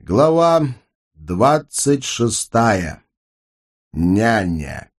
Глава 26. Няня.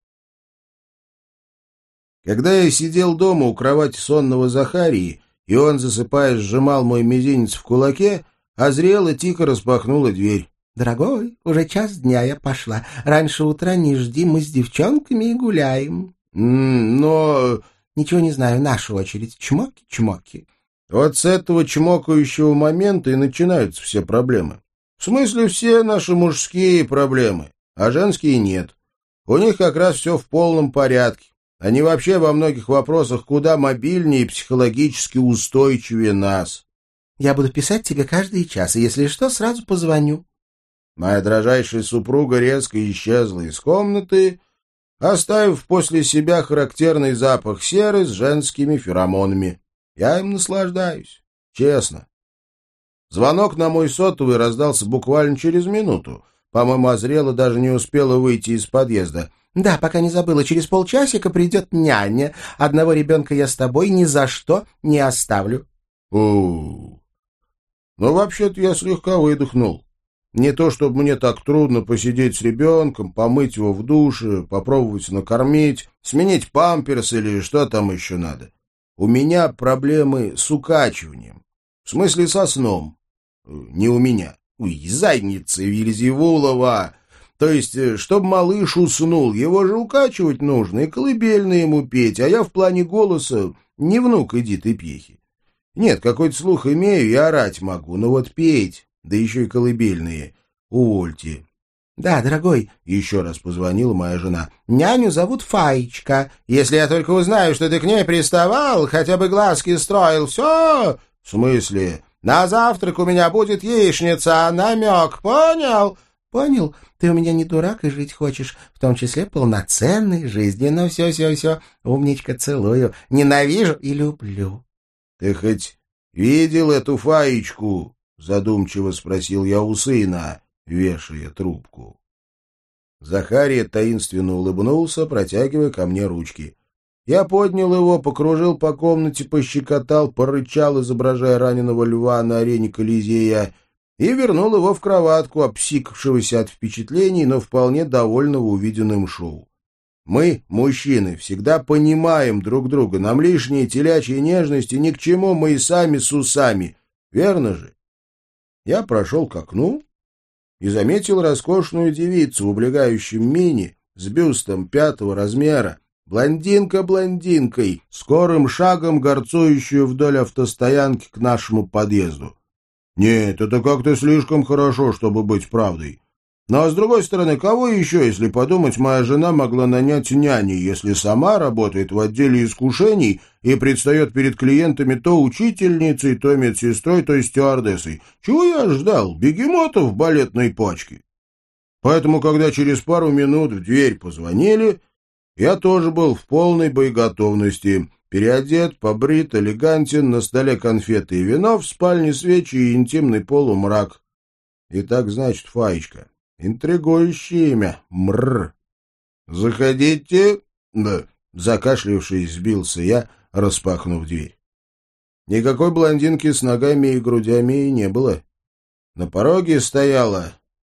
Когда я сидел дома у кровати сонного Захарии, и он, засыпая, сжимал мой мизинец в кулаке, Азриэла тихо распахнула дверь. «Дорогой, уже 1:00 я пошла. Раньше утра не жди, мы с девчонками и гуляем». «Но...» «Ничего не знаю, наша очередь. Чмоки-чмоки». Вот с этого чмокающего момента и начинаются все проблемы. В смысле, все наши мужские проблемы, а женские нет. У них как раз все в полном порядке. Они вообще во многих вопросах куда мобильнее и психологически устойчивее нас. «Я буду писать тебе каждый час, и если что, сразу позвоню». Моя дрожайшая супруга резко исчезла из комнаты, оставив после себя характерный запах серы с женскими феромонами. Я им наслаждаюсь, честно. Звонок на мой сотовый раздался буквально через минуту. По-моему, Азриэла даже не успела выйти из подъезда. «Да, пока не забыла, через полчасика придет няня. Одного ребенка я с тобой ни за что не оставлю». Ну, вообще-то я слегка выдохнул. Не то, чтобы мне так трудно посидеть с ребенком, помыть его в душе, попробовать накормить, сменить памперс или что там еще надо. У меня проблемы с укачиванием. В смысле, со сном. Не у меня. Ой, задница Вильзевулова. То есть, чтобы малыш уснул, его же укачивать нужно и колыбельные ему петь, а я в плане голоса не внук Эдиты Пьехи. Нет, какой-то слух имею и орать могу, но вот петь, да еще и колыбельные, увольте. «Да, дорогой», — еще раз позвонила моя жена, — «няню зовут Фаечка. Если я только узнаю, что ты к ней приставал, хотя бы глазки строил, все...» «В смысле?» «На завтрак у меня будет яичница, намек, понял?» «Понял. Ты у меня не дурак и жить хочешь, в том числе полноценной жизнью. Ну, все, умничка, целую. Ненавижу и люблю». «Ты хоть видел эту Фаечку?» — задумчиво спросил я у сына, вешая трубку. Захария таинственно улыбнулся, протягивая ко мне ручки. Я поднял его, покружил по комнате, пощекотал, порычал, изображая раненого льва на арене Колизея, и вернул его в кроватку, обсикавшегося от впечатлений, но вполне довольного увиденным шоу. Мы, мужчины, всегда понимаем друг друга, нам лишние телячьи нежности ни к чему, мы и сами с усами, верно же? Я прошел к окну и заметил роскошную девицу в облегающем мини с бюстом 5-го размера, блондинка блондинкой, скорым шагом горцующую вдоль автостоянки к нашему подъезду. Нет, это как-то слишком хорошо, чтобы быть правдой. Но, с другой стороны, кого еще, если подумать, моя жена могла нанять няни, если сама работает в отделе искушений и предстает перед клиентами то учительницей, то медсестрой, то стюардессой? Чего я ждал? Бегемотов в балетной пачке. Поэтому, когда через пару минут в дверь позвонили, я тоже был в полной боеготовности. Переодет, побрит, элегантен, на столе конфеты и вино, в спальне свечи и интимный полумрак. Итак, значит, Фаечка. Интригующее имя. Мрр. «Заходите!» Да, закашлявшись, сбился я, распахнув дверь. Никакой блондинки с ногами и грудями и не было. На пороге стояла...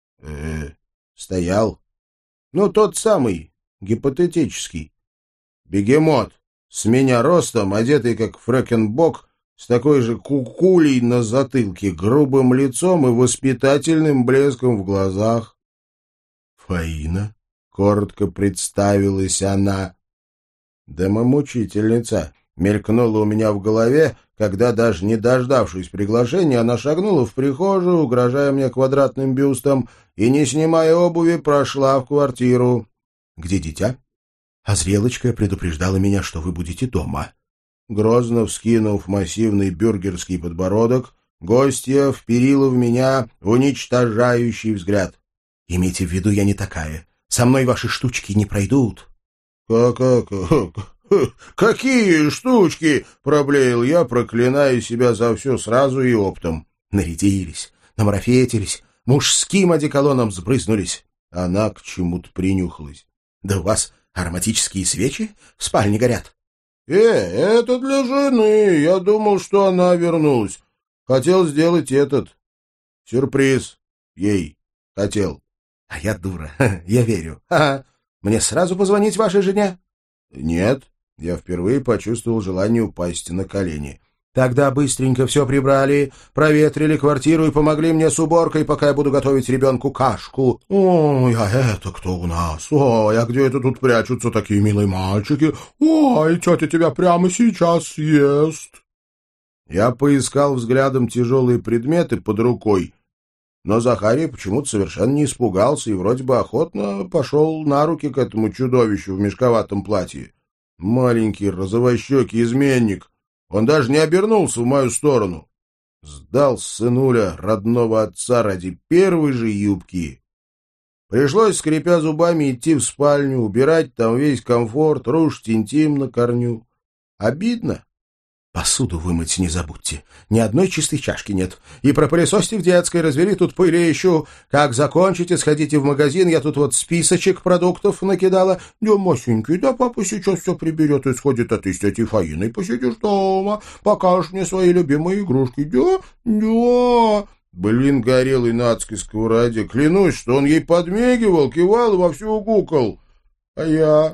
Стоял. Ну, тот самый, гипотетический. Бегемот, с меня ростом, одетый как фрэкенбок, с такой же кукулей на затылке, грубым лицом и воспитательным блеском в глазах. «Фаина», — коротко представилась она. «Домомучительница», — мелькнула у меня в голове, когда, даже не дождавшись приглашения, она шагнула в прихожую, угрожая мне квадратным бюстом, и, не снимая обуви, прошла в квартиру. «Где дитя?» «Азриэлочка предупреждала меня, что вы будете дома». Грозно вскинув массивный бюргерский подбородок, гостья вперила в меня уничтожающий взгляд. «Имейте в виду, я не такая. Со мной ваши штучки не пройдут». «Какие штучки?» — проблеял я, проклиная себя за все сразу и оптом. «Нарядились, намарафетились, мужским одеколоном сбрызнулись». Она к чему-то принюхалась. «Да у вас ароматические свечи в спальне горят». Это для жены. Я думал, что она вернулась. Хотел сделать этот сюрприз. ей хотел. А я дура, я верю. Ага. Мне сразу позвонить вашей жене? Нет, я впервые почувствовал желание упасть на колени. Тогда быстренько все прибрали, проветрили квартиру и помогли мне с уборкой, пока я буду готовить ребенку кашку. Ой, а это кто у нас? Ой, а где это тут прячутся такие милые мальчики? Ой, тетя тебя прямо сейчас съест. Я поискал взглядом тяжелые предметы под рукой, но Захарий почему-то совершенно не испугался и вроде бы охотно пошел на руки к этому чудовищу в мешковатом платье. Маленький розовощекий изменник. Он даже не обернулся в мою сторону. Сдал сынуля родного отца ради первой же юбки. Пришлось, скрипя зубами, идти в спальню, убирать там весь комфорт, рушить интим на корню. Обидно. Посуду вымыть не забудьте. Ни одной чистой чашки нет. И пропылесосьте в детской, развели тут пылищу. Как закончите, сходите в магазин. Я тут вот списочек продуктов накидала. Да, Масенький, да папа сейчас все приберет и сходит, а ты с тетей Фаиной посидишь дома. Покажешь мне свои любимые игрушки. Да, да. Блин, горелый на адской сковороде. Клянусь, что он ей подмигивал, кивал и вовсю гукал. А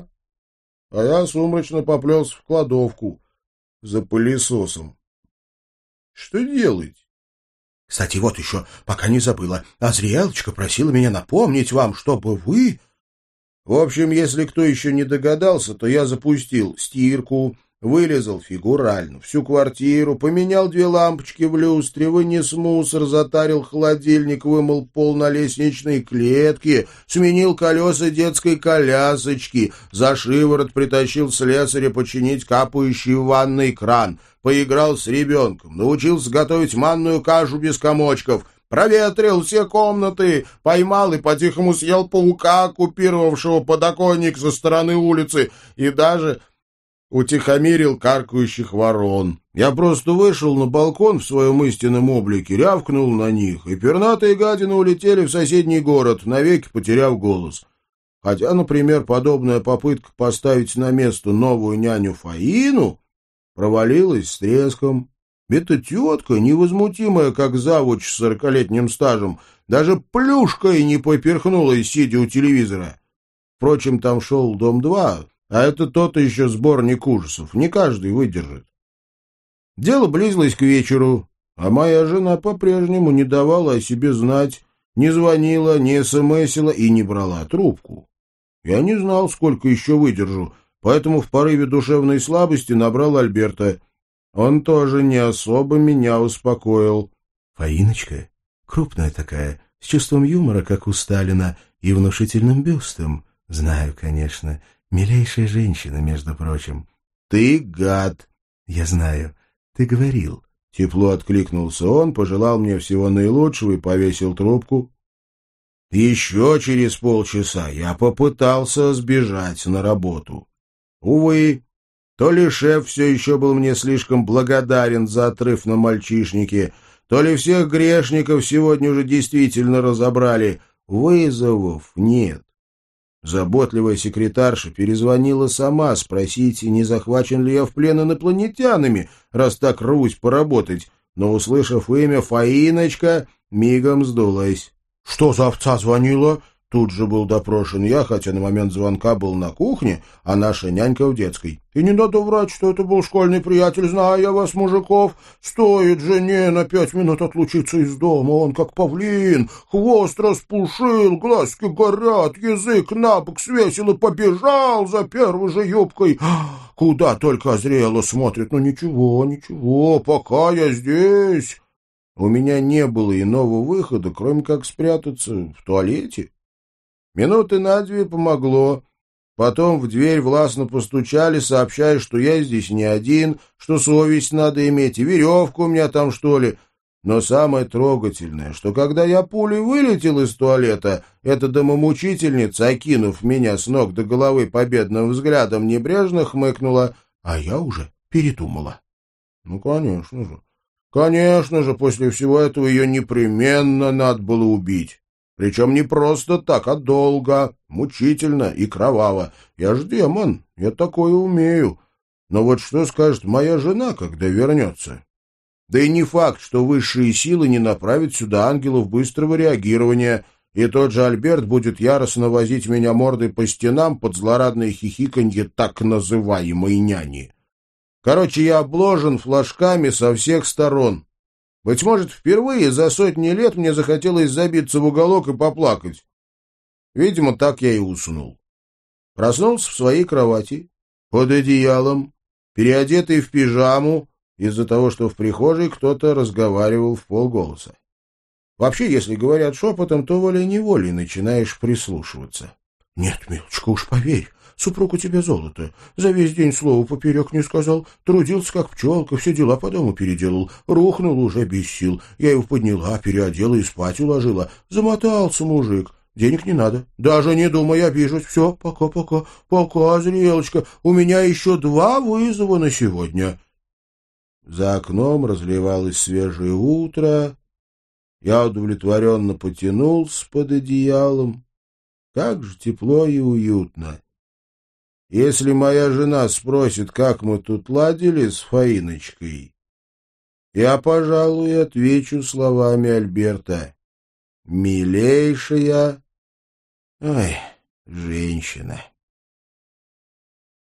я сумрачно поплелся в кладовку за пылесосом. Что делать? Кстати, вот еще, пока не забыла, Азриэлочка просила меня напомнить вам, чтобы вы... В общем, если кто еще не догадался, то я запустил стирку, вылезал фигурально всю квартиру, поменял 2 лампочки в люстре, вынес мусор, затарил холодильник, вымыл пол на лестничной клетке, сменил колеса детской колясочки, за шиворот притащил слесаря починить капающий в ванной кран, поиграл с ребенком, научился готовить манную кашу без комочков, проветрил все комнаты, поймал и по-тихому съел паука, оккупировавшего подоконник со стороны улицы, и даже утихомирил каркающих ворон. Я просто вышел на балкон в своем истинном облике, рявкнул на них, и пернатые гадины улетели в соседний город, навеки потеряв голос. Хотя, например, подобная попытка поставить на место новую няню Фаину провалилась с треском. Эта тетка, невозмутимая, как завуч с 40-летним стажем, даже плюшкой не поперхнулась, сидя у телевизора. Впрочем, там шел «Дом-2», а это тот еще сборник ужасов. Не каждый выдержит. Дело близилось к вечеру, а моя жена по-прежнему не давала о себе знать, не звонила, не смсила и не брала трубку. Я не знал, сколько еще выдержу, поэтому в порыве душевной слабости набрал Альберта. Он тоже не особо меня успокоил. Фаиночка, крупная такая, с чувством юмора, как у Сталина, и внушительным бюстом. Знаю, конечно. Милейшая женщина, между прочим. Ты гад. Я знаю. Ты говорил. Тепло откликнулся он, пожелал мне всего наилучшего и повесил трубку. Еще через полчаса я попытался сбежать на работу. Увы, то ли шеф все еще был мне слишком благодарен за отрыв на мальчишнике, то ли всех грешников сегодня уже действительно разобрали. Вызовов нет. Заботливая секретарша перезвонила сама спросить, не захвачен ли я в плен инопланетянами, раз так рвусь поработать, но, услышав имя Фаиночка, мигом сдулась. «Что за овца звонила?» Тут же был допрошен я, хотя на момент звонка был на кухне, а наша нянька в детской. «И не надо врать, что это был школьный приятель, знаю я вас, мужиков. Стоит жене на 5 минут отлучиться из дома, он как павлин, хвост распушил, глазки горят, язык на бок свесил и побежал за первой же юбкой. Куда только Азриэла смотрит, ну ничего, пока я здесь». У меня не было иного выхода, кроме как спрятаться в туалете. Минуты на 2 помогло. Потом в дверь властно постучали, сообщая, что я здесь не один, что совесть надо иметь, и веревка у меня там, что ли. Но самое трогательное, что когда я пулей вылетел из туалета, эта домомучительница, окинув меня с ног до головы победным взглядом, небрежно хмыкнула, а я уже передумала. Ну, конечно же, после всего этого ее непременно надо было убить. Причем не просто так, а долго, мучительно и кроваво. Я ж демон, я такое умею. Но вот что скажет моя жена, когда вернется? Да и не факт, что высшие силы не направят сюда ангелов быстрого реагирования, и тот же Альберт будет яростно возить меня мордой по стенам под злорадное хихиканье так называемой няни. Короче, я обложен флажками со всех сторон. Быть может, впервые за сотни лет мне захотелось забиться в уголок и поплакать. Видимо, так я и уснул. Проснулся в своей кровати, под одеялом, переодетый в пижаму, из-за того, что в прихожей кто-то разговаривал вполголоса. Вообще, если говорят шепотом, то волей-неволей начинаешь прислушиваться. — Нет, милочка, уж поверь, супруг у тебя золото. За весь день слова поперек не сказал, трудился как пчелка, все дела по дому переделал, рухнул уже без сил. Я его подняла, переодела и спать уложила. Замотался мужик. Денег не надо. Даже не думай обижать. Все, пока-пока. Пока, зрелочка. У меня еще 2 вызова на сегодня. За окном разливалось свежее утро. Я удовлетворенно потянулся под одеялом. Как же тепло и уютно. Если моя жена спросит, как мы тут ладили с Фаиночкой, я, пожалуй, отвечу словами Альберта. Милейшая... Ой, женщина.